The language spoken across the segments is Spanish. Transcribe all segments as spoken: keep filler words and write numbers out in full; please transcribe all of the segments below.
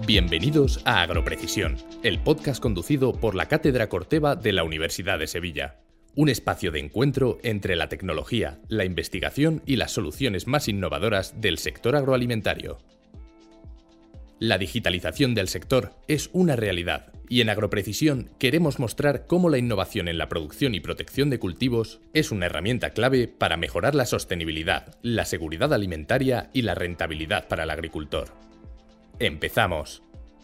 Bienvenidos a Agroprecisión, el podcast conducido por la Cátedra Corteva de la Universidad de Sevilla. Un espacio de encuentro entre la tecnología, la investigación y las soluciones más innovadoras del sector agroalimentario. La digitalización del sector es una realidad y en Agroprecisión queremos mostrar cómo la innovación en la producción y protección de cultivos es una herramienta clave para mejorar la sostenibilidad, la seguridad alimentaria y la rentabilidad para el agricultor. ¡Empezamos!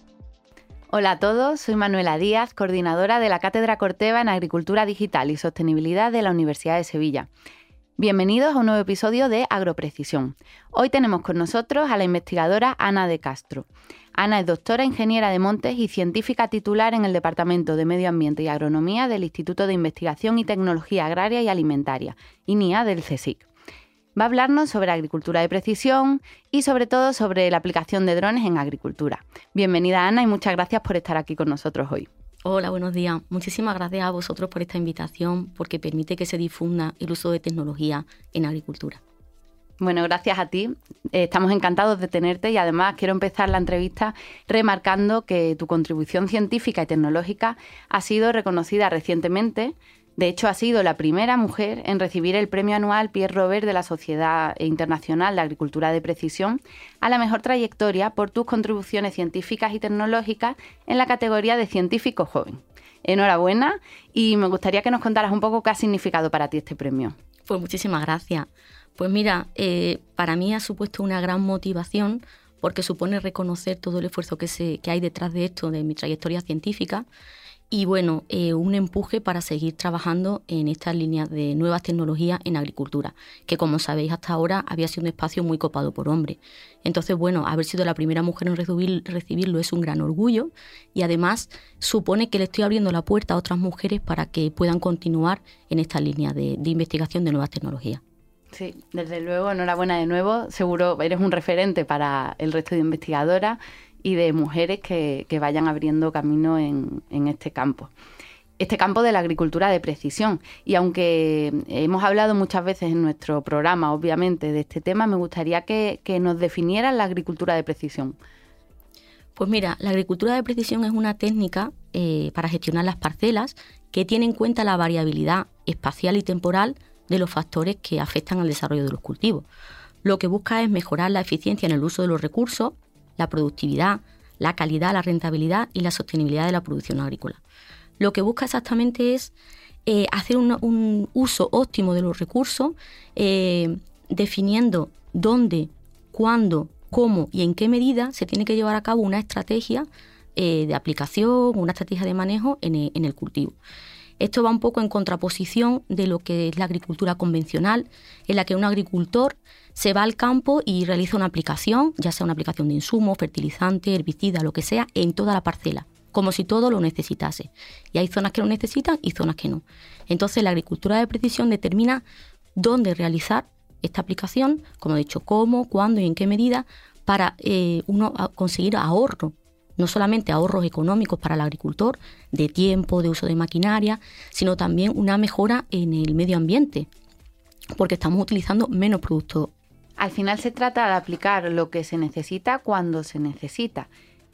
Hola a todos, soy Manuela Díaz, coordinadora de la Cátedra Corteva en Agricultura Digital y Sostenibilidad de la Universidad de Sevilla. Bienvenidos a un nuevo episodio de Agroprecisión. Hoy tenemos con nosotros a la investigadora Ana de Castro. Ana es doctora ingeniera de montes y científica titular en el Departamento de Medio Ambiente y Agronomía del Instituto de Investigación y Tecnología Agraria y Alimentaria, I N I A del CSIC. Va a hablarnos sobre agricultura de precisión y sobre todo sobre la aplicación de drones en agricultura. Bienvenida Ana y muchas gracias por estar aquí con nosotros hoy. Hola, buenos días. Muchísimas gracias a vosotros por esta invitación porque permite que se difunda el uso de tecnología en agricultura. Bueno, gracias a ti. Estamos encantados de tenerte y además quiero empezar la entrevista remarcando que tu contribución científica y tecnológica ha sido reconocida recientemente. De hecho, ha sido la primera mujer en recibir el premio anual Pierre Robert de la Sociedad Internacional de Agricultura de Precisión a la mejor trayectoria por tus contribuciones científicas y tecnológicas en la categoría de científico joven. Enhorabuena y me gustaría que nos contaras un poco qué ha significado para ti este premio. Pues muchísimas gracias. Pues mira, eh, para mí ha supuesto una gran motivación porque supone reconocer todo el esfuerzo que, se, que hay detrás de esto, de mi trayectoria científica. Y bueno, eh, un empuje para seguir trabajando en estas líneas de nuevas tecnologías en agricultura, que como sabéis hasta ahora había sido un espacio muy copado por hombres. Entonces, bueno, haber sido la primera mujer en recibir, recibirlo es un gran orgullo y además supone que le estoy abriendo la puerta a otras mujeres para que puedan continuar en esta línea de, de investigación de nuevas tecnologías. Sí, desde luego, enhorabuena de nuevo. Seguro eres un referente para el resto de investigadoras y de mujeres que, que vayan abriendo camino en, en este campo. Este campo de la agricultura de precisión. Y aunque hemos hablado muchas veces en nuestro programa, obviamente, de este tema, me gustaría que, que nos definieran la agricultura de precisión. Pues mira, la agricultura de precisión es una técnica eh, para gestionar las parcelas que tiene en cuenta la variabilidad espacial y temporal de los factores que afectan al desarrollo de los cultivos. Lo que busca es mejorar la eficiencia en el uso de los recursos, la productividad, la calidad, la rentabilidad y la sostenibilidad de la producción agrícola. Lo que busca exactamente es eh, hacer un, un uso óptimo de los recursos, eh, definiendo dónde, cuándo, cómo y en qué medida se tiene que llevar a cabo una estrategia eh, de aplicación, una estrategia de manejo en el, en el cultivo. Esto va un poco en contraposición de lo que es la agricultura convencional, en la que un agricultor se va al campo y realiza una aplicación, ya sea una aplicación de insumos, fertilizante, herbicida, lo que sea, en toda la parcela, como si todo lo necesitase. Y hay zonas que lo necesitan y zonas que no. Entonces, la agricultura de precisión determina dónde realizar esta aplicación, como he dicho, cómo, cuándo y en qué medida, para eh, uno conseguir ahorro. No solamente ahorros económicos para el agricultor, de tiempo, de uso de maquinaria, sino también una mejora en el medio ambiente, porque estamos utilizando menos productos. Al final se trata de aplicar lo que se necesita cuando se necesita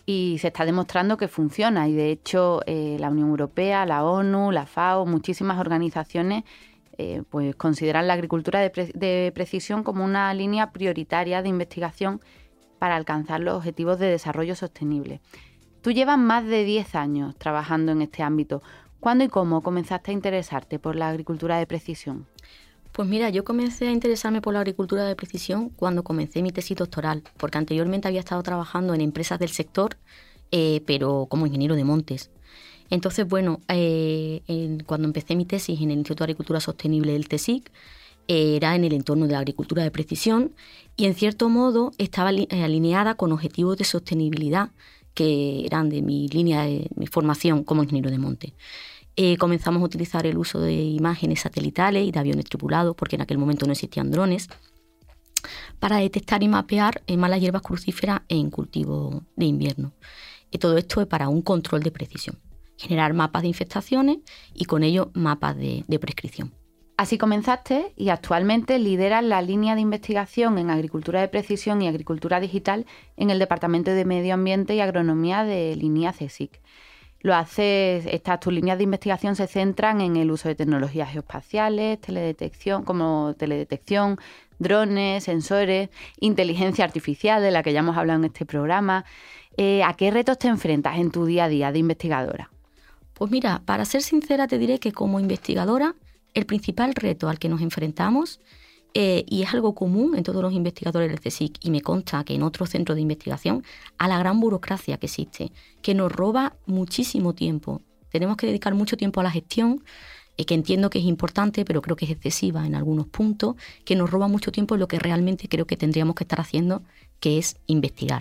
y se está demostrando que funciona y de hecho eh, la Unión Europea, la ONU, la FAO, muchísimas organizaciones eh, pues consideran la agricultura de, pre- de precisión como una línea prioritaria de investigación para alcanzar los objetivos de desarrollo sostenible. Tú llevas más de diez años trabajando en este ámbito. ¿Cuándo y cómo comenzaste a interesarte por la agricultura de precisión? Pues mira, yo comencé a interesarme por la agricultura de precisión cuando comencé mi tesis doctoral, porque anteriormente había estado trabajando en empresas del sector, eh, pero como ingeniero de montes. Entonces, bueno, eh, en, cuando empecé mi tesis en el Instituto de Agricultura Sostenible del CSIC, era en el entorno de la agricultura de precisión y en cierto modo estaba alineada con objetivos de sostenibilidad que eran de mi línea de mi formación como ingeniero de monte. Eh, comenzamos a utilizar el uso de imágenes satelitales y de aviones tripulados, porque en aquel momento no existían drones, para detectar y mapear eh, malas hierbas crucíferas en cultivos de invierno. Y todo esto es para un control de precisión, generar mapas de infestaciones y con ello mapas de, de prescripción. Así comenzaste y actualmente lideras la línea de investigación en agricultura de precisión y agricultura digital en el Departamento de Medio Ambiente y Agronomía de Linía CSIC. Lo haces, estas tus líneas de investigación se centran en el uso de tecnologías geoespaciales, teledetección, como teledetección, drones, sensores, inteligencia artificial, de la que ya hemos hablado en este programa. Eh, ¿A qué retos te enfrentas en tu día a día de investigadora? Pues mira, para ser sincera te diré que como investigadora el principal reto al que nos enfrentamos, eh, y es algo común en todos los investigadores del CSIC, y me consta que en otros centros de investigación, a la gran burocracia que existe, que nos roba muchísimo tiempo. Tenemos que dedicar mucho tiempo a la gestión, eh, que entiendo que es importante, pero creo que es excesiva en algunos puntos, que nos roba mucho tiempo en lo que realmente creo que tendríamos que estar haciendo, que es investigar.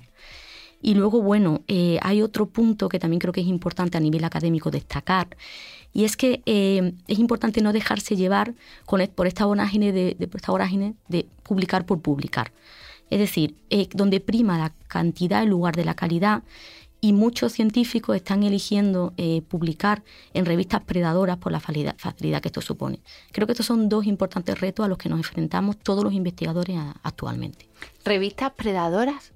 Y luego, bueno, eh, hay otro punto que también creo que es importante a nivel académico destacar, y es que eh, es importante no dejarse llevar con, por esta vorágine de, de, esta vorágine de publicar por publicar. Es decir, eh, donde prima la cantidad en lugar de la calidad, y muchos científicos están eligiendo eh, publicar en revistas predadoras por la facilidad, facilidad que esto supone. Creo que estos son dos importantes retos a los que nos enfrentamos todos los investigadores a, actualmente. ¿Revistas predadoras?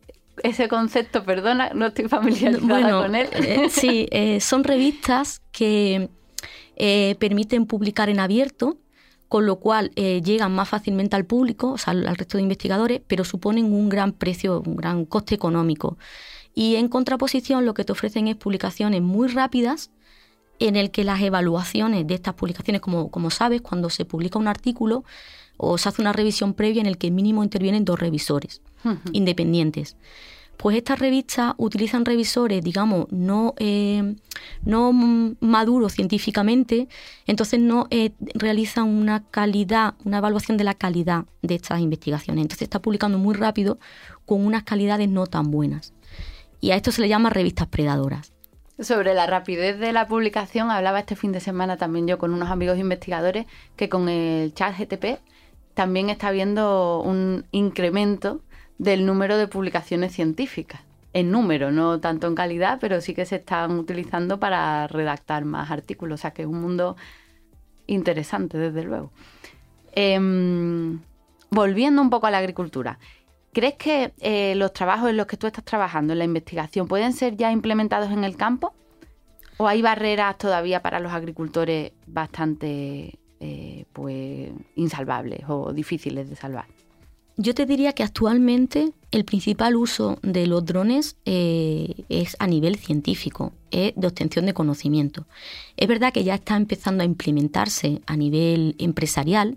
Ese concepto, perdona, no estoy familiarizada bueno, con él. Eh, sí, eh, son revistas que eh, permiten publicar en abierto, con lo cual eh, llegan más fácilmente al público, o sea, al, al resto de investigadores, pero suponen un gran precio, un gran coste económico. Y en contraposición lo que te ofrecen es publicaciones muy rápidas, en el que las evaluaciones de estas publicaciones, como, como sabes, cuando se publica un artículo o se hace una revisión previa en el que mínimo intervienen dos revisores uh-huh. independientes. Pues estas revistas utilizan revisores, digamos, no, eh, no maduros científicamente, entonces no eh, realizan una calidad, una evaluación de la calidad de estas investigaciones. Entonces está publicando muy rápido con unas calidades no tan buenas. Y a esto se le llama revistas predadoras. Sobre la rapidez de la publicación, hablaba este fin de semana también yo con unos amigos investigadores que con el chat G T P también está habiendo un incremento del número de publicaciones científicas. En número, no tanto en calidad, pero sí que se están utilizando para redactar más artículos. O sea que es un mundo interesante, desde luego. Eh, volviendo un poco a la agricultura, ¿crees que eh, los trabajos en los que tú estás trabajando, en la investigación, pueden ser ya implementados en el campo? ¿O hay barreras todavía para los agricultores bastante eh, pues, insalvables o difíciles de salvar? Yo te diría que actualmente el principal uso de los drones eh, es a nivel científico, es de obtención de conocimiento. Es verdad que ya está empezando a implementarse a nivel empresarial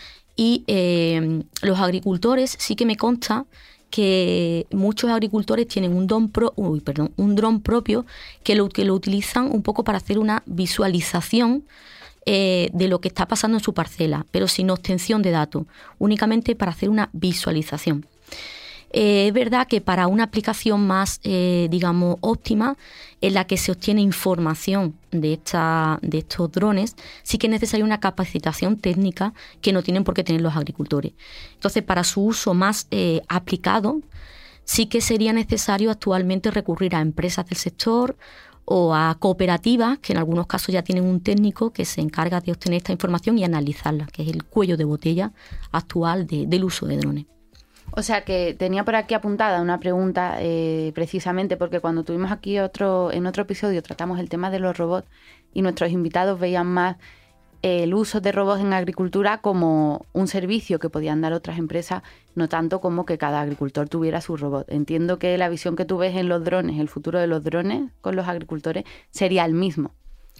y eh, los agricultores sí que me consta que muchos agricultores tienen un dron, pro, uy, perdón, un dron propio que lo, que lo utilizan un poco para hacer una visualización Eh, de lo que está pasando en su parcela, pero sin obtención de datos, únicamente para hacer una visualización. Eh, es verdad que para una aplicación más, eh, digamos, óptima, en la que se obtiene información de, esta, de estos drones, sí que es necesaria una capacitación técnica que no tienen por qué tener los agricultores. Entonces, para su uso más eh, aplicado, sí que sería necesario actualmente recurrir a empresas del sector o a cooperativas, que en algunos casos ya tienen un técnico que se encarga de obtener esta información y analizarla, que es el cuello de botella actual de, del uso de drones. O sea que tenía por aquí apuntada una pregunta eh, precisamente porque cuando tuvimos aquí otro en otro episodio tratamos el tema de los robots y nuestros invitados veían más el uso de robots en agricultura como un servicio que podían dar otras empresas, no tanto como que cada agricultor tuviera su robot. Entiendo que la visión que tú ves en los drones, el futuro de los drones con los agricultores, sería el mismo.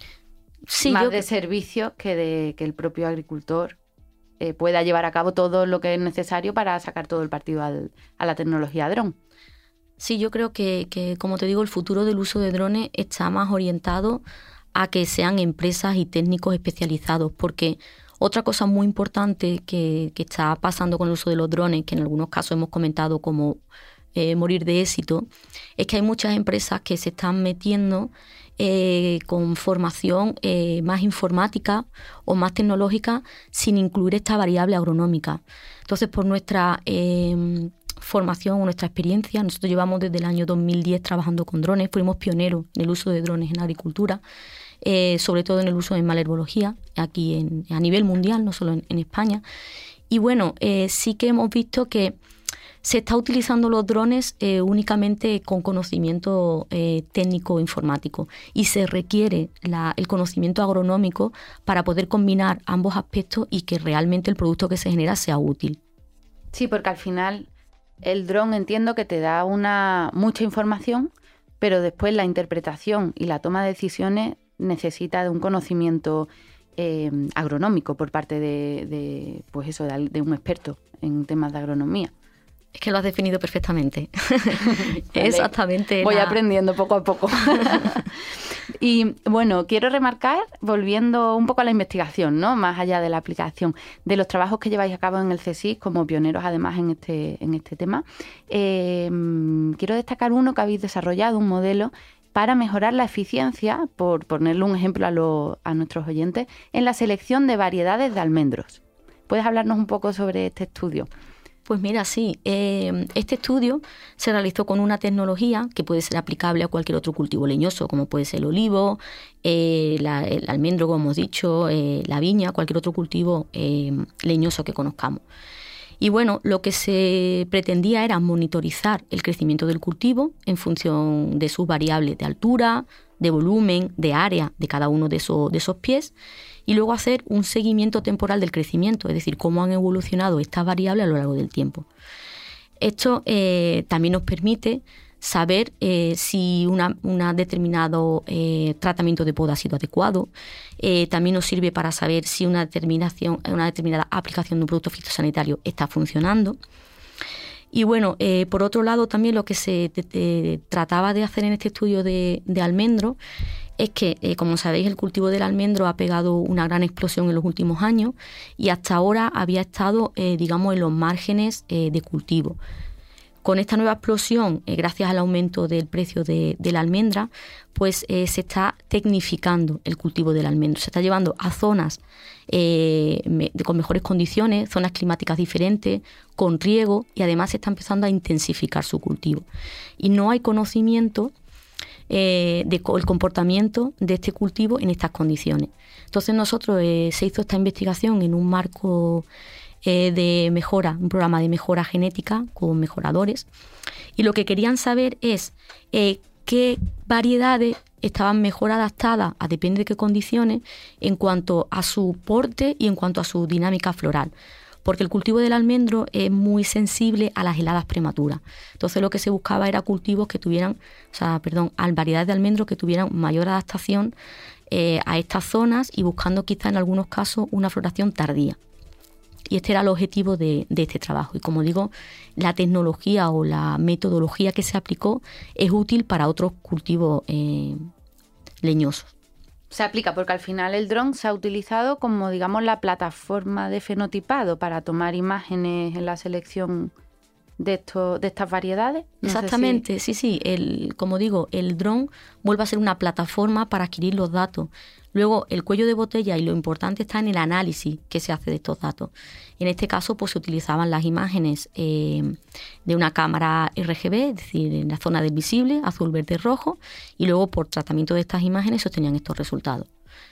Sí, más yo... de servicios que de que el propio agricultor eh, pueda llevar a cabo todo lo que es necesario para sacar todo el partido al, a la tecnología dron. Sí, yo creo que, que, como te digo, el futuro del uso de drones está más orientado a que sean empresas y técnicos especializados, porque otra cosa muy importante que, que está pasando con el uso de los drones, que en algunos casos hemos comentado como eh, morir de éxito, es que hay muchas empresas que se están metiendo eh, con formación eh, más informática o más tecnológica sin incluir esta variable agronómica. Entonces, por nuestra eh, formación o nuestra experiencia, nosotros llevamos desde el año dos mil diez trabajando con drones, fuimos pioneros en el uso de drones en agricultura. eh, sobre todo en el uso en malherbología, aquí en, a nivel mundial, no solo en, en España. Y bueno, eh, sí que hemos visto que se está utilizando los drones eh, únicamente con conocimiento eh, técnico informático y se requiere la, el conocimiento agronómico para poder combinar ambos aspectos y que realmente el producto que se genera sea útil. Sí, porque al final el dron entiendo que te da una mucha información, pero después la interpretación y la toma de decisiones necesita de un conocimiento eh, agronómico por parte de, de, pues eso, de, de un experto en temas de agronomía. Es que lo has definido perfectamente. Exactamente. Voy la... aprendiendo poco a poco. Y bueno, quiero remarcar, volviendo un poco a la investigación, ¿no? Más allá de la aplicación, de los trabajos que lleváis a cabo en el CSIC como pioneros además en este, en este tema. Eh, quiero destacar uno que habéis desarrollado, un modelo para mejorar la eficiencia, por ponerle un ejemplo a, lo, a nuestros oyentes, en la selección de variedades de almendros. ¿Puedes hablarnos un poco sobre este estudio? Pues mira, sí, eh, este estudio se realizó con una tecnología que puede ser aplicable a cualquier otro cultivo leñoso, como puede ser el olivo, eh, la, el almendro, como hemos dicho, eh, la viña, cualquier otro cultivo eh, leñoso que conozcamos. Y bueno, lo que se pretendía era monitorizar el crecimiento del cultivo en función de sus variables de altura, de volumen, de área de cada uno de esos, de esos pies, y luego hacer un seguimiento temporal del crecimiento, es decir, cómo han evolucionado estas variables a lo largo del tiempo. Esto eh, también nos permite saber eh, si una, una determinado eh, tratamiento de poda ha sido adecuado. Eh, también nos sirve para saber si una, determinación, una determinada aplicación de un producto fitosanitario está funcionando. Y bueno, eh, por otro lado, también lo que se te, te, trataba de hacer en este estudio de, de almendro es que, eh, como sabéis, el cultivo del almendro ha pegado una gran explosión en los últimos años y hasta ahora había estado, eh, digamos, en los márgenes eh, de cultivo. Con esta nueva explosión, eh, gracias al aumento del precio de, de la almendra, pues eh, se está tecnificando el cultivo del almendro. Se está llevando a zonas eh, me, con mejores condiciones, zonas climáticas diferentes, con riego, y además se está empezando a intensificar su cultivo. Y no hay conocimiento eh, del de, comportamiento de este cultivo en estas condiciones. Entonces nosotros eh, se hizo esta investigación en un marco Eh, de mejora, un programa de mejora genética con mejoradores, y lo que querían saber es eh, qué variedades estaban mejor adaptadas a depende de qué condiciones en cuanto a su porte y en cuanto a su dinámica floral, porque el cultivo del almendro es muy sensible a las heladas prematuras. Entonces lo que se buscaba era cultivos que tuvieran, o sea, perdón, variedades de almendro que tuvieran mayor adaptación eh, a estas zonas, y buscando quizá en algunos casos una floración tardía. Y este era el objetivo de, de este trabajo. Y como digo, la tecnología o la metodología que se aplicó es útil para otros cultivos eh, leñosos. Se aplica porque al final el dron se ha utilizado como, digamos, la plataforma de fenotipado para tomar imágenes en la selección de, esto, de estas variedades. No Exactamente, sé si... sí, sí. El, como digo, el dron vuelve a ser una plataforma para adquirir los datos. Luego, el cuello de botella y lo importante está en el análisis que se hace de estos datos. En este caso, pues se utilizaban las imágenes eh, de una cámara R G B, es decir, en la zona del visible, azul, verde, rojo, y luego por tratamiento de estas imágenes se obtenían estos resultados.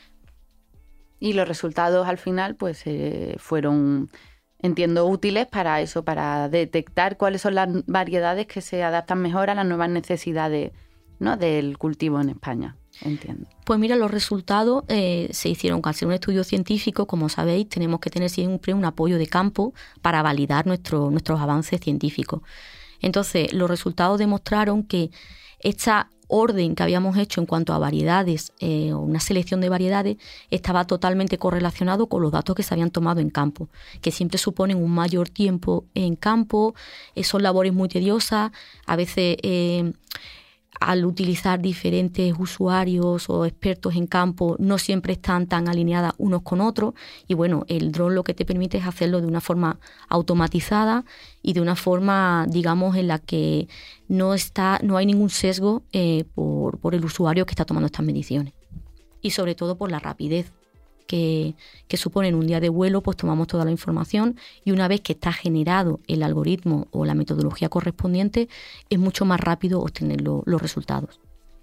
Y los resultados al final, pues eh, fueron, entiendo, útiles para eso, para detectar cuáles son las variedades que se adaptan mejor a las nuevas necesidades, ¿no?, del cultivo en España. Entiendo. Pues mira, los resultados eh, se hicieron al ser un estudio científico. Como sabéis, tenemos que tener siempre un apoyo de campo para validar nuestro, nuestros avances científicos. Entonces, los resultados demostraron que esta orden que habíamos hecho en cuanto a variedades, eh, una selección de variedades, estaba totalmente correlacionado con los datos que se habían tomado en campo, que siempre suponen un mayor tiempo en campo, eh, son labores muy tediosas, a veces... Eh, al utilizar diferentes usuarios o expertos en campo, no siempre están tan alineadas unos con otros, y bueno, el dron lo que te permite es hacerlo de una forma automatizada y de una forma, digamos, en la que no está, no hay ningún sesgo eh, por, por el usuario que está tomando estas mediciones, y sobre todo por la rapidez que, que supone en un día de vuelo. Pues tomamos toda la información y una vez que está generado el algoritmo o la metodología correspondiente, es mucho más rápido obtener lo, los resultados.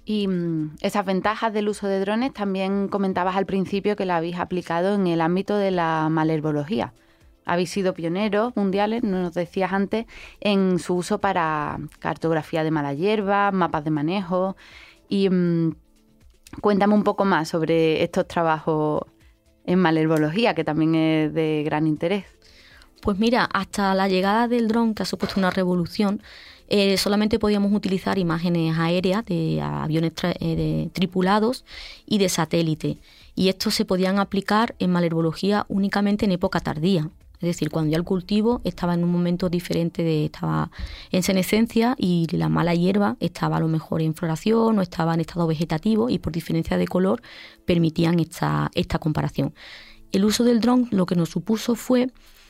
Y mmm, esas ventajas del uso de drones también comentabas al principio que la habéis aplicado en el ámbito de la malherbología. Habéis sido pioneros mundiales, nos decías antes, en su uso para cartografía de mala hierba, mapas de manejo. Y mmm, cuéntame un poco más sobre estos trabajos en malherbología, que también es de gran interés. Pues mira, hasta la llegada del dron, que ha supuesto una revolución, eh, solamente podíamos utilizar imágenes aéreas de aviones tra- eh, de, tripulados y de satélite. Y estos se podían aplicar en malherbología únicamente en época tardía. Es decir, cuando ya el cultivo estaba en un momento diferente, de estaba en senescencia y la mala hierba estaba a lo mejor en floración o estaba en estado vegetativo, y por diferencia de color permitían esta, esta comparación. El uso del dron lo que nos supuso fue,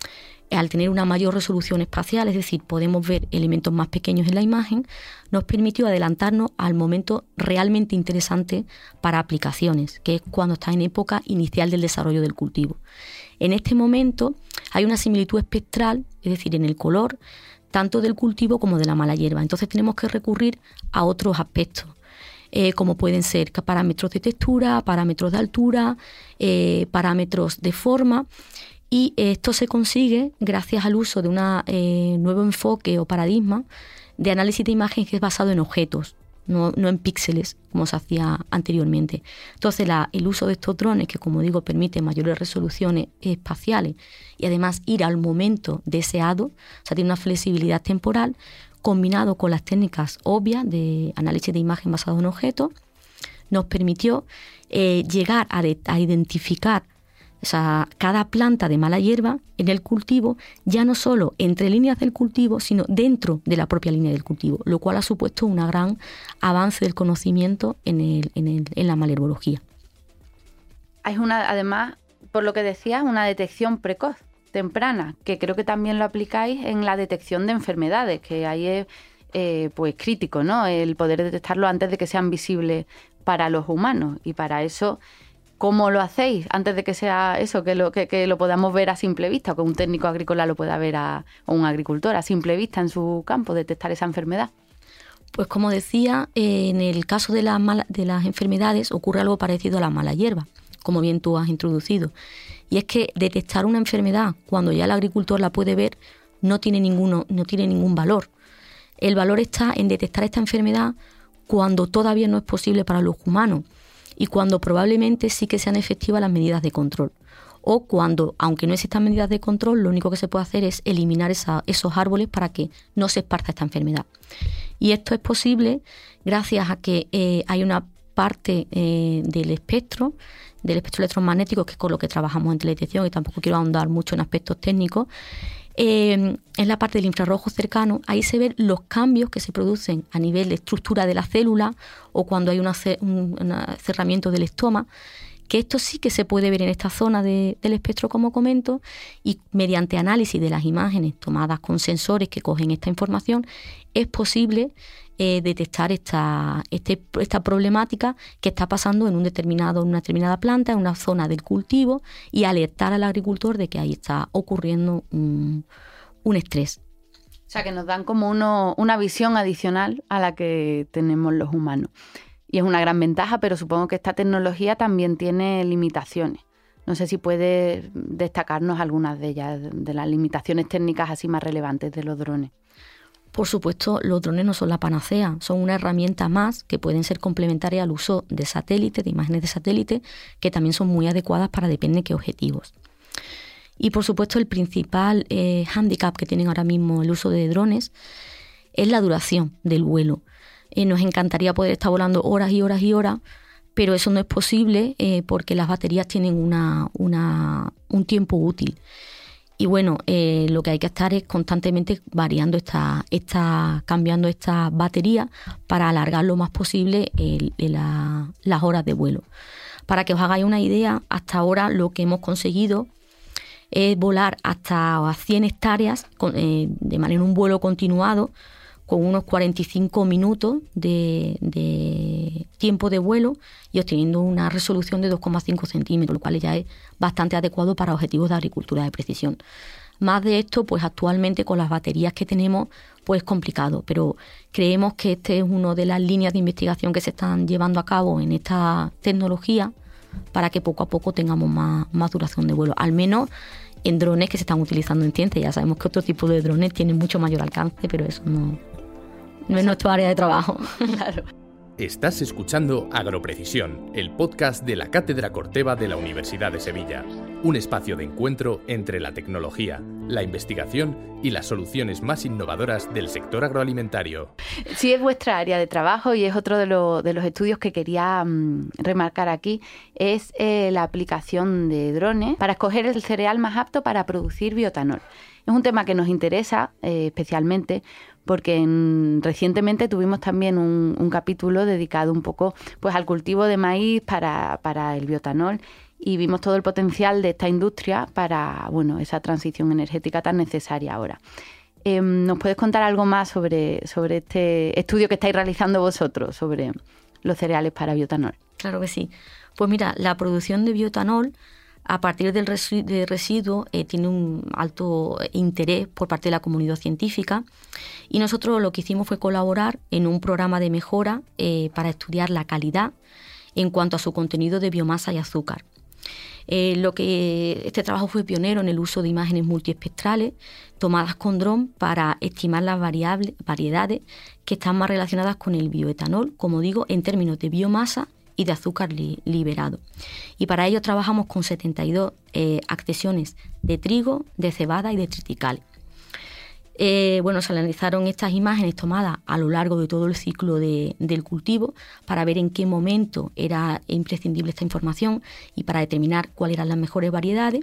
al tener una mayor resolución espacial, es decir, podemos ver elementos más pequeños en la imagen, nos permitió adelantarnos al momento realmente interesante para aplicaciones, que es cuando está en época inicial del desarrollo del cultivo. En este momento hay una similitud espectral, es decir, en el color, tanto del cultivo como de la mala hierba. Entonces tenemos que recurrir a otros aspectos, eh, como pueden ser parámetros de textura, parámetros de altura, eh, parámetros de forma. Y esto se consigue gracias al uso de un eh, nuevo enfoque o paradigma de análisis de imagen que es basado en objetos, no, no en píxeles, como se hacía anteriormente. Entonces, la, el uso de estos drones, que como digo, permite mayores resoluciones espaciales y además ir al momento deseado, o sea, tiene una flexibilidad temporal, combinado con las técnicas obvias de análisis de imagen basado en objetos, nos permitió eh, llegar a, de, a identificar, o sea, cada planta de mala hierba en el cultivo, ya no solo entre líneas del cultivo, sino dentro de la propia línea del cultivo, lo cual ha supuesto un gran avance del conocimiento en, el, en, el, en la malherbología. Hay una, además, por lo que decías, una detección precoz, temprana, que creo que también lo aplicáis en la detección de enfermedades, que ahí es eh, pues crítico, ¿no? El poder detectarlo antes de que sean visibles para los humanos, y para eso, ¿cómo lo hacéis antes de que sea eso, que lo, que, que lo podamos ver a simple vista, o que un técnico agrícola lo pueda ver, a, o un agricultor a simple vista en su campo, detectar esa enfermedad? Pues como decía, eh, en el caso de, la mala, de las enfermedades ocurre algo parecido a la mala hierba, como bien tú has introducido. Y es que detectar una enfermedad cuando ya el agricultor la puede ver no tiene, ninguno, no tiene ningún valor. El valor está en detectar esta enfermedad cuando todavía no es posible para los humanos, y cuando probablemente sí que sean efectivas las medidas de control. O cuando, aunque no existan medidas de control, lo único que se puede hacer es eliminar esa, esos árboles para que no se esparza esta enfermedad. Y esto es posible gracias a que eh, hay una parte eh, del espectro, del espectro electromagnético, que es con lo que trabajamos en teledetección, y tampoco quiero ahondar mucho en aspectos técnicos. Eh, en la parte del infrarrojo cercano, ahí se ven los cambios que se producen a nivel de estructura de la célula, o cuando hay una, un una cerramiento del estoma, que esto sí que se puede ver en esta zona de, del espectro, como comento, y mediante análisis de las imágenes tomadas con sensores que cogen esta información, es posible eh, detectar esta, este, esta problemática que está pasando en un determinado, en una determinada planta, en una zona del cultivo, y alertar al agricultor de que ahí está ocurriendo un, un estrés. O sea, que nos dan como uno, una visión adicional a la que tenemos los humanos. Y es una gran ventaja, pero supongo que esta tecnología también tiene limitaciones. No sé si puedes destacarnos algunas de ellas, de las limitaciones técnicas así más relevantes de los drones. Por supuesto, los drones no son la panacea, son una herramienta más que pueden ser complementarias al uso de satélites, de imágenes de satélite, que también son muy adecuadas para depende de qué objetivos. Y por supuesto, el principal eh, hándicap que tienen ahora mismo el uso de drones es la duración del vuelo. Eh, nos encantaría poder estar volando horas y horas y horas, pero eso no es posible eh, porque las baterías tienen una, una, un tiempo útil. Y bueno, eh, lo que hay que estar es constantemente variando esta, esta, cambiando esta batería para alargar lo más posible el, el, la, las horas de vuelo. Para que os hagáis una idea, hasta ahora lo que hemos conseguido es volar hasta cien hectáreas con, eh, de manera en un vuelo continuado, con unos cuarenta y cinco minutos de, de tiempo de vuelo y obteniendo una resolución de dos coma cinco centímetros, lo cual ya es bastante adecuado para objetivos de agricultura de precisión. Más de esto, pues actualmente con las baterías que tenemos, pues es complicado, pero creemos que este es una de las líneas de investigación que se están llevando a cabo en esta tecnología para que poco a poco tengamos más, más duración de vuelo, al menos en drones que se están utilizando en ciencia. Ya sabemos que otro tipo de drones tienen mucho mayor alcance, pero eso no, no es nuestra área de trabajo. Claro. Estás escuchando Agroprecisión, el podcast de la Cátedra Corteva de la Universidad de Sevilla. Un espacio de encuentro entre la tecnología, la investigación y las soluciones más innovadoras del sector agroalimentario. Sí, es vuestra área de trabajo y es otro de, lo, de los estudios que quería um, remarcar aquí. Es eh, la aplicación de drones para escoger el cereal más apto para producir bioetanol. Es un tema que nos interesa eh, especialmente porque en, recientemente tuvimos también un, un capítulo dedicado un poco pues, al cultivo de maíz para, para el bioetanol y vimos todo el potencial de esta industria para bueno, esa transición energética tan necesaria ahora. Eh, ¿Nos puedes contar algo más sobre, sobre este estudio que estáis realizando vosotros sobre los cereales para bioetanol? Claro que sí. Pues mira, la producción de bioetanol a partir del residuo, de residuo eh, tiene un alto interés por parte de la comunidad científica y nosotros lo que hicimos fue colaborar en un programa de mejora eh, para estudiar la calidad en cuanto a su contenido de biomasa y azúcar. Eh, lo que este trabajo fue pionero en el uso de imágenes multiespectrales tomadas con dron para estimar las variables, variedades que están más relacionadas con el bioetanol, como digo, en términos de biomasa y de azúcar li liberado. Y para ello trabajamos con setenta y dos eh, accesiones de trigo, de cebada y de triticales. Eh, bueno, se analizaron estas imágenes tomadas a lo largo de todo el ciclo de, del cultivo para ver en qué momento era imprescindible esta información y para determinar cuáles eran las mejores variedades.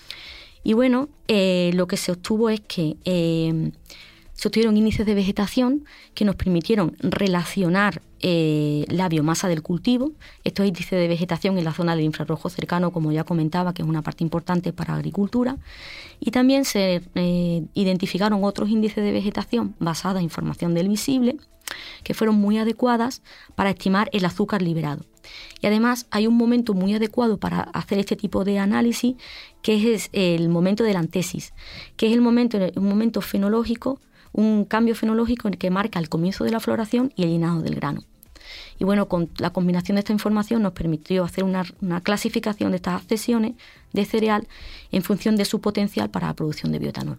Y bueno, eh, lo que se obtuvo es que eh, se obtuvieron índices de vegetación que nos permitieron relacionar eh, la biomasa del cultivo. Estos índices de vegetación en la zona del infrarrojo cercano, como ya comentaba, que es una parte importante para la agricultura. Y también se eh, identificaron otros índices de vegetación basados en información del visible, que fueron muy adecuadas para estimar el azúcar liberado. Y además hay un momento muy adecuado para hacer este tipo de análisis, que es el momento de la antesis, que es el momento, un momento fenológico, un cambio fenológico en el que marca el comienzo de la floración y el llenado del grano. Y bueno, con la combinación de esta información nos permitió hacer una, una clasificación de estas accesiones de cereal en función de su potencial para la producción de bioetanol.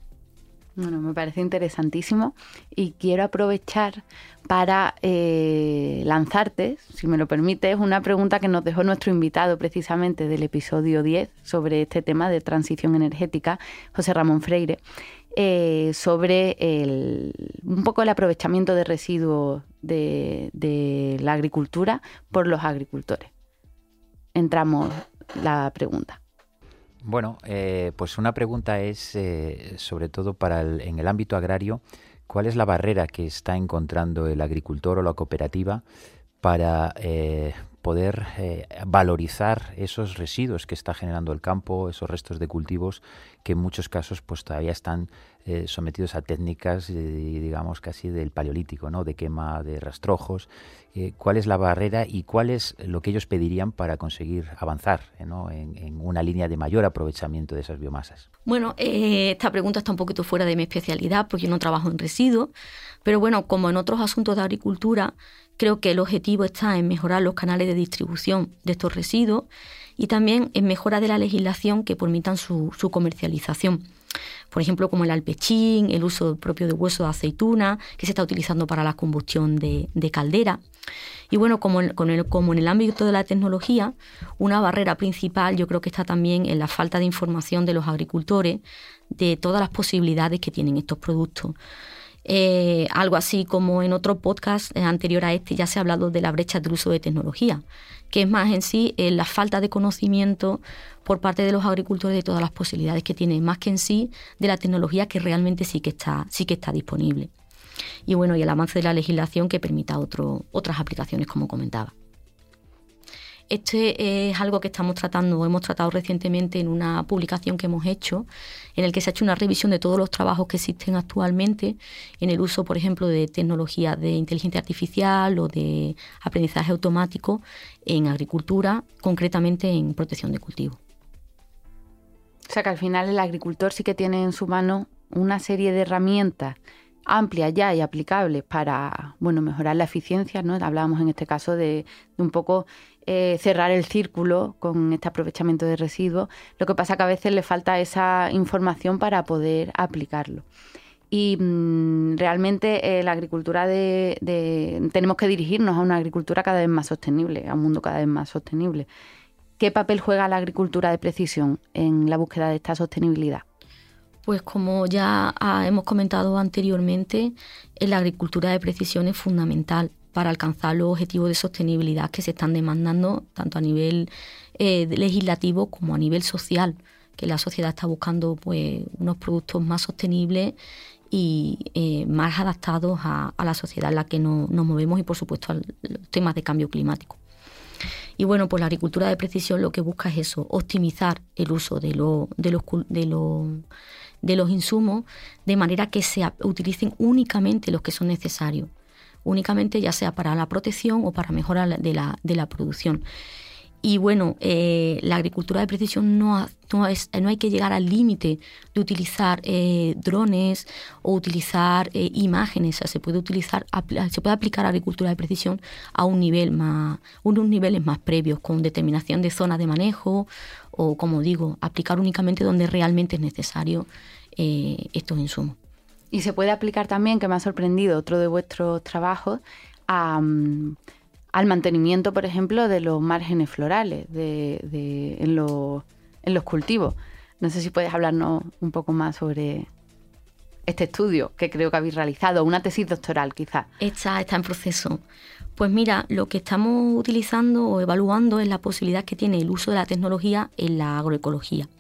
Bueno, me parece interesantísimo y quiero aprovechar para eh, lanzarte, si me lo permites, una pregunta que nos dejó nuestro invitado precisamente del episodio diez sobre este tema de transición energética, José Ramón Freire, eh, sobre el, un poco el aprovechamiento de residuos de, de la agricultura por los agricultores. Entramos la pregunta. Bueno, eh, pues una pregunta es, eh, sobre todo para el, en el ámbito agrario, ¿cuál es la barrera que está encontrando el agricultor o la cooperativa para eh, poder eh, valorizar esos residuos que está generando el campo, esos restos de cultivos que en muchos casos pues todavía están eh, sometidos a técnicas, eh, digamos, casi del paleolítico, ¿no? De quema de rastrojos? Eh, ¿Cuál es la barrera y cuál es lo que ellos pedirían para conseguir avanzar, ¿no? en, en una línea de mayor aprovechamiento de esas biomasas? Bueno, eh, esta pregunta está un poquito fuera de mi especialidad porque yo no trabajo en residuos, pero bueno, como en otros asuntos de agricultura, creo que el objetivo está en mejorar los canales de distribución de estos residuos y también en mejora de la legislación que permitan su, su comercialización. Por ejemplo, como el alpechín, el uso propio de hueso de aceituna, que se está utilizando para la combustión de, de caldera. Y bueno, como en, con el, como en el ámbito de la tecnología, una barrera principal yo creo que está también en la falta de información de los agricultores de todas las posibilidades que tienen estos productos. Eh, algo así como en otro podcast eh, anterior a este ya se ha hablado de la brecha del uso de tecnología, que es más en sí eh, la falta de conocimiento por parte de los agricultores de todas las posibilidades que tienen, más que en sí de la tecnología que realmente sí que está, sí que está disponible. Y bueno, y el avance de la legislación que permita otro, otras aplicaciones, como comentaba. Este es algo que estamos tratando, hemos tratado recientemente en una publicación que hemos hecho, en el que se ha hecho una revisión de todos los trabajos que existen actualmente en el uso, por ejemplo, de tecnologías de inteligencia artificial o de aprendizaje automático en agricultura, concretamente en protección de cultivo. O sea que al final el agricultor sí que tiene en su mano una serie de herramientas amplias ya y aplicables para, bueno, mejorar la eficiencia, ¿no? Hablábamos en este caso de, de un poco eh, cerrar el círculo con este aprovechamiento de residuos. Lo que pasa que a veces le falta esa información para poder aplicarlo. Y mmm, realmente eh, la agricultura de, de... tenemos que dirigirnos a una agricultura cada vez más sostenible, a un mundo cada vez más sostenible. ¿Qué papel juega la agricultura de precisión en la búsqueda de esta sostenibilidad? Pues como ya ah, hemos comentado anteriormente, la agricultura de precisión es fundamental para alcanzar los objetivos de sostenibilidad que se están demandando tanto a nivel eh, legislativo como a nivel social, que la sociedad está buscando pues unos productos más sostenibles y eh, más adaptados a, a la sociedad en la que no, nos movemos y por supuesto a los temas de cambio climático. Y bueno, pues la agricultura de precisión lo que busca es eso, optimizar el uso de, lo, de, los, de, lo, de los insumos de manera que se utilicen únicamente los que son necesarios, únicamente ya sea para la protección o para mejora de la, de la producción. Y bueno, eh, la agricultura de precisión no, no, es, no hay que llegar al límite de utilizar eh, drones o utilizar eh, imágenes. O sea, se puede utilizar, se puede aplicar agricultura de precisión a un nivel más, unos niveles más previos, con determinación de zonas de manejo o, como digo, aplicar únicamente donde realmente es necesario eh, estos insumos. Y se puede aplicar también, que me ha sorprendido, otro de vuestros trabajos, a... Um, al mantenimiento, por ejemplo, de los márgenes florales de, de, en, los, en los cultivos. No sé si puedes hablarnos un poco más sobre este estudio que creo que habéis realizado, una tesis doctoral quizás. Está, está en proceso. Pues mira, lo que estamos utilizando o evaluando es la posibilidad que tiene el uso de la tecnología en la agroecología.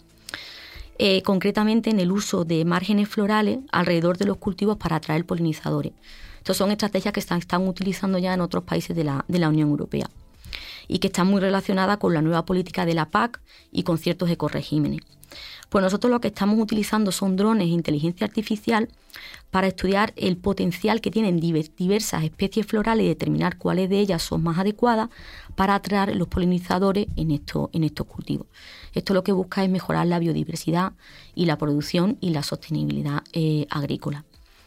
Eh, concretamente en el uso de márgenes florales alrededor de los cultivos para atraer polinizadores. Estas son estrategias que están, están utilizando ya en otros países de la, de la Unión Europea y que están muy relacionadas con la nueva política de la P A C y con ciertos ecoregímenes. Pues nosotros lo que estamos utilizando son drones e inteligencia artificial para estudiar el potencial que tienen diversas especies florales y determinar cuáles de ellas son más adecuadas para atraer los polinizadores en, esto, en estos cultivos. Esto lo que busca es mejorar la biodiversidad y la producción y la sostenibilidad eh, agrícola.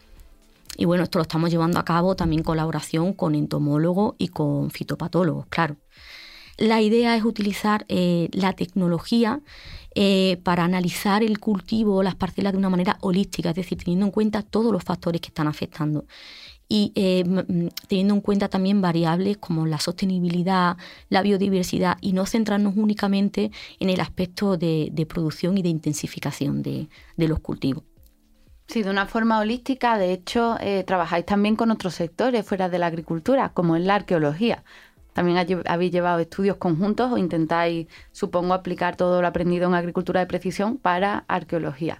Y bueno, esto lo estamos llevando a cabo también en colaboración con entomólogos y con fitopatólogos, claro. La idea es utilizar eh, la tecnología eh, para analizar el cultivo o las parcelas de una manera holística, es decir, teniendo en cuenta todos los factores que están afectando y eh, teniendo en cuenta también variables como la sostenibilidad, la biodiversidad y no centrarnos únicamente en el aspecto de, de producción y de intensificación de, de los cultivos. Sí, de una forma holística. De hecho, eh, trabajáis también con otros sectores fuera de la agricultura, como en la arqueología. También habéis llevado estudios conjuntos o intentáis, supongo, aplicar todo lo aprendido en agricultura de precisión para arqueología.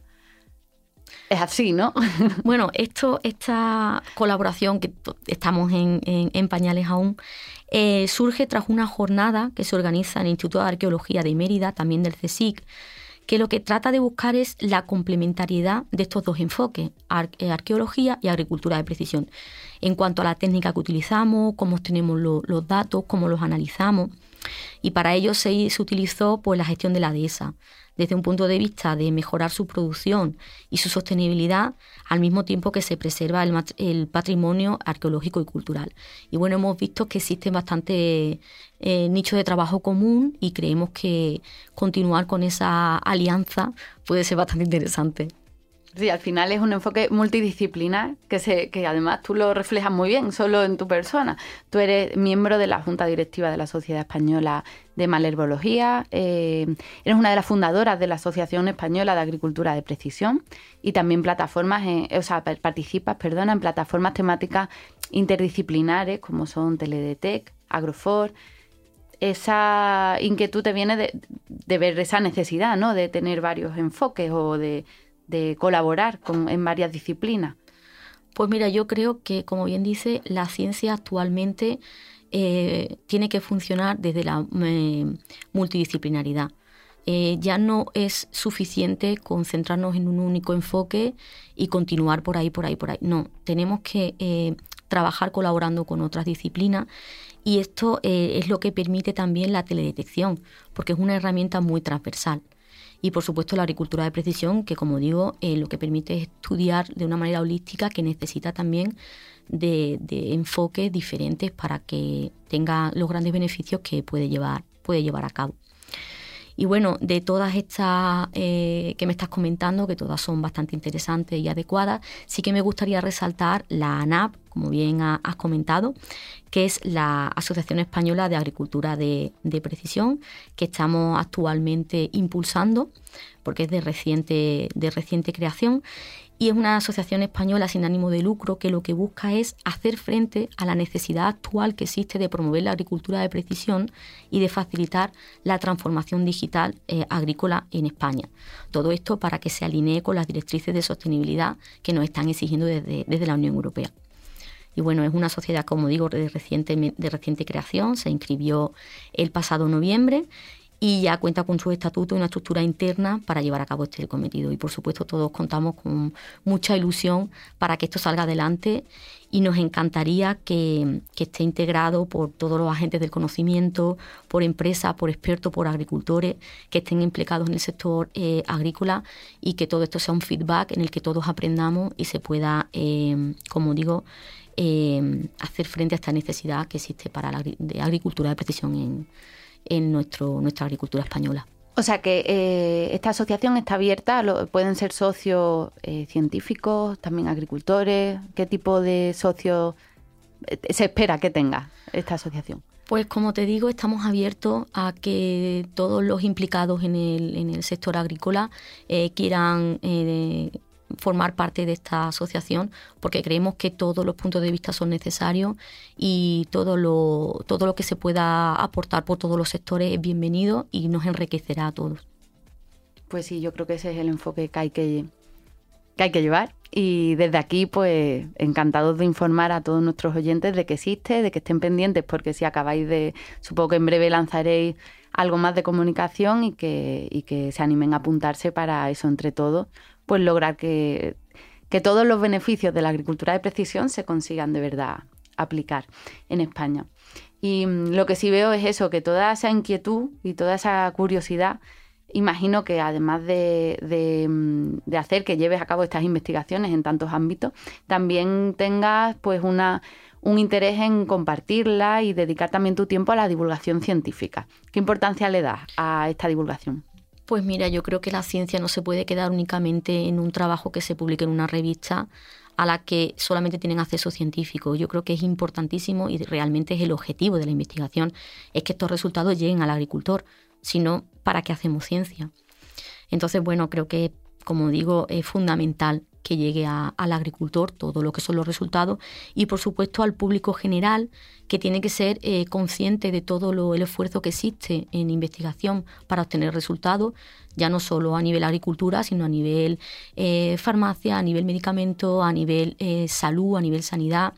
Es así, ¿no? Bueno, esto, esta colaboración, que estamos en, en, en pañales aún, eh, surge tras una jornada que se organiza en el Instituto de Arqueología de Mérida, también del CSIC, que lo que trata de buscar es la complementariedad de estos dos enfoques, ar- arqueología y agricultura de precisión, en cuanto a la técnica que utilizamos, cómo obtenemos lo, los datos, cómo los analizamos. Y para ello se, se utilizó pues, la gestión de la dehesa, desde un punto de vista de mejorar su producción y su sostenibilidad, al mismo tiempo que se preserva el, el patrimonio arqueológico y cultural. Y bueno, hemos visto que existen bastantes eh, nichos de trabajo común y creemos que continuar con esa alianza puede ser bastante interesante. Sí, al final es un enfoque multidisciplinar que, se, que además tú lo reflejas muy bien solo en tu persona. Tú eres miembro de la Junta Directiva de la Sociedad Española de Malherbología, eh, eres una de las fundadoras de la Asociación Española de Agricultura de Precisión y también plataformas, en, o sea, participas, perdona, en plataformas temáticas interdisciplinares como son Teledetec, Agrofor. Esa inquietud te viene de, de ver esa necesidad, ¿no?, de tener varios enfoques o de... de colaborar con, en varias disciplinas. Pues mira, yo creo que, como bien dice, la ciencia actualmente eh, tiene que funcionar desde la eh, multidisciplinaridad. Eh, ya no es suficiente concentrarnos en un único enfoque y continuar por ahí, por ahí, por ahí. No, tenemos que eh, trabajar colaborando con otras disciplinas y esto eh, es lo que permite también la teledetección, porque es una herramienta muy transversal. Y por supuesto la agricultura de precisión, que como digo, eh, lo que permite es estudiar de una manera holística, que necesita también de, de enfoques diferentes para que tenga los grandes beneficios que puede llevar, puede llevar a cabo. Y bueno, de todas estas eh, que me estás comentando, que todas son bastante interesantes y adecuadas, sí que me gustaría resaltar la ANAP, como bien ha, has comentado, que es la Asociación Española de Agricultura de, de Precisión, que estamos actualmente impulsando, porque es de reciente, de reciente creación, y es una asociación española sin ánimo de lucro que lo que busca es hacer frente a la necesidad actual que existe de promover la agricultura de precisión y de facilitar la transformación digital eh, agrícola en España. Todo esto para que se alinee con las directrices de sostenibilidad que nos están exigiendo desde, desde la Unión Europea. Y bueno, es una sociedad, como digo, de reciente, de reciente creación, se inscribió el pasado noviembre y ya cuenta con su estatuto y una estructura interna para llevar a cabo este cometido. Y por supuesto todos contamos con mucha ilusión para que esto salga adelante y nos encantaría que, que esté integrado por todos los agentes del conocimiento, por empresas, por expertos, por agricultores que estén implicados en el sector eh, agrícola y que todo esto sea un feedback en el que todos aprendamos y se pueda, eh, como digo, eh, hacer frente a esta necesidad que existe para la de agricultura de precisión en en nuestro, nuestra agricultura española. O sea que eh, esta asociación está abierta, lo, pueden ser socios eh, científicos, también agricultores. ¿Qué tipo de socios eh, se espera que tenga esta asociación? Pues como te digo, estamos abiertos a que todos los implicados en el, en el sector agrícola eh, quieran eh, formar parte de esta asociación, porque creemos que todos los puntos de vista son necesarios y todo lo, todo lo que se pueda aportar por todos los sectores es bienvenido y nos enriquecerá a todos. Pues sí, yo creo que ese es el enfoque que hay que, que, hay que llevar. Y desde aquí, pues, encantados de informar a todos nuestros oyentes de que existe, de que estén pendientes, porque si acabáis de... Supongo que en breve lanzaréis algo más de comunicación y que, y que se animen a apuntarse para eso entre todos, pues lograr que, que todos los beneficios de la agricultura de precisión se consigan de verdad aplicar en España. Y lo que sí veo es eso, que toda esa inquietud y toda esa curiosidad, imagino que además de, de, de hacer que lleves a cabo estas investigaciones en tantos ámbitos, también tengas pues una, un interés en compartirla y dedicar también tu tiempo a la divulgación científica. ¿Qué importancia le das a esta divulgación? Pues mira, yo creo que la ciencia no se puede quedar únicamente en un trabajo que se publique en una revista a la que solamente tienen acceso científicos. Yo creo que es importantísimo y realmente es el objetivo de la investigación, es que estos resultados lleguen al agricultor, sino ¿para qué hacemos ciencia? Entonces, bueno, creo que, como digo, es fundamental que llegue a, al agricultor todo lo que son los resultados y, por supuesto, al público general, que tiene que ser eh, consciente de todo lo, el esfuerzo que existe en investigación para obtener resultados, ya no solo a nivel agricultura, sino a nivel eh, farmacia, a nivel medicamento, a nivel eh, salud, a nivel sanidad.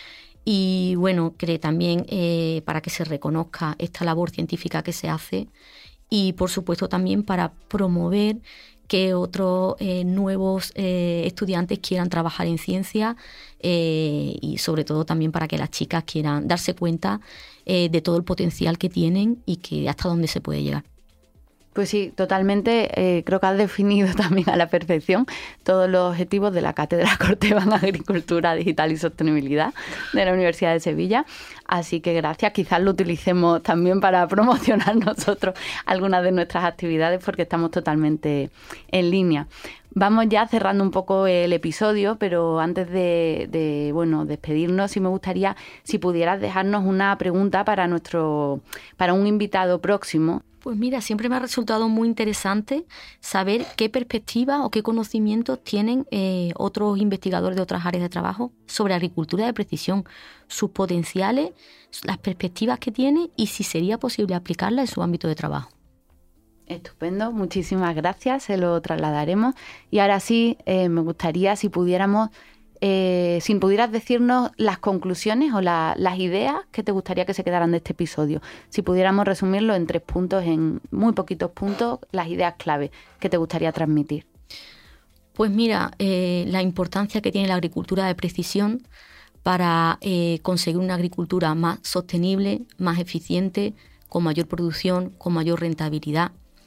Y bueno, que también eh, para que se reconozca esta labor científica que se hace y, por supuesto, también para promover que otros eh, nuevos eh, estudiantes quieran trabajar en ciencia eh, y sobre todo también para que las chicas quieran darse cuenta eh, de todo el potencial que tienen y que hasta dónde se puede llegar. Pues sí, totalmente. Eh, creo que has definido también a la perfección todos los objetivos de la Cátedra Corteva en Agricultura Digital y Sostenibilidad de la Universidad de Sevilla. Así que gracias. Quizás lo utilicemos también para promocionar nosotros algunas de nuestras actividades porque estamos totalmente en línea. Vamos ya cerrando un poco el episodio, pero antes de, de bueno, despedirnos, sí me gustaría si pudieras dejarnos una pregunta para nuestro, para un invitado próximo. Pues mira, siempre me ha resultado muy interesante saber qué perspectivas o qué conocimientos tienen eh, otros investigadores de otras áreas de trabajo sobre agricultura de precisión, sus potenciales, las perspectivas que tiene y si sería posible aplicarla en su ámbito de trabajo. Estupendo, muchísimas gracias, se lo trasladaremos. Y ahora sí, eh, me gustaría si pudiéramos, eh, si pudieras decirnos las conclusiones o la, las ideas que te gustaría que se quedaran de este episodio. Si pudiéramos resumirlo en tres puntos, en muy poquitos puntos, las ideas clave que te gustaría transmitir. Pues mira, eh, la importancia que tiene la agricultura de precisión para eh, conseguir una agricultura más sostenible, más eficiente, con mayor producción, con mayor rentabilidad.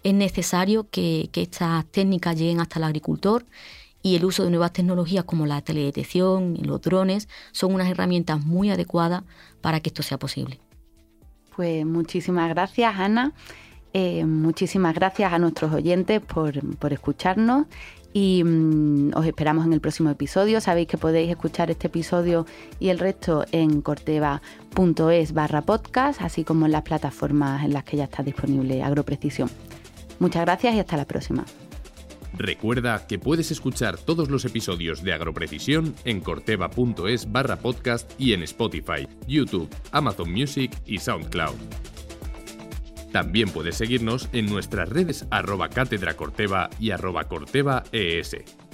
es necesario que, que estas técnicas lleguen hasta el agricultor, y el uso de nuevas tecnologías como la teledetección y los drones son unas herramientas muy adecuadas para que esto sea posible. Pues muchísimas gracias, Ana. Eh, muchísimas gracias a nuestros oyentes por, por escucharnos y mmm, os esperamos en el próximo episodio. Sabéis que podéis escuchar este episodio y el resto en corteva.es barra podcast, así como en las plataformas en las que ya está disponible Agroprecisión. Muchas gracias y hasta la próxima. Recuerda que puedes escuchar todos los episodios de Agroprecisión en corteva.es barra podcast y en Spotify, YouTube, Amazon Music y SoundCloud. También puedes seguirnos en nuestras redes arroba cátedra corteva y arroba corteva es.